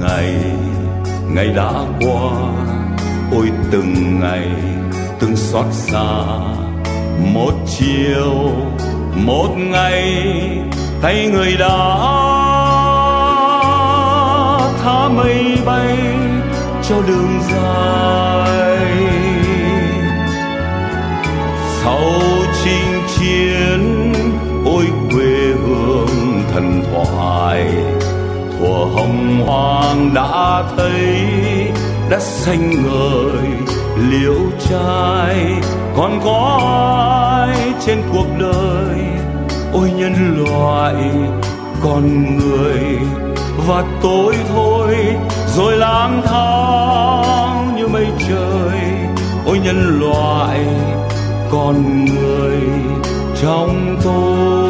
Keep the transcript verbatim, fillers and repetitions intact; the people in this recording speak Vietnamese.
ngày, ngày đã qua, ôi từng ngày từng xót xa. Một chiều một ngày tay người đã thả mây bay cho đường dài. Sau chinh chiến ôi quê hương thần thoại, thuở hồng hoang đã thấy đất xanh ngời liễu trai. Còn có ai trên cuộc đời, ôi nhân loại con người, và tôi thôi rồi lang thang như mây trời. Ôi nhân loại con người trong tôi.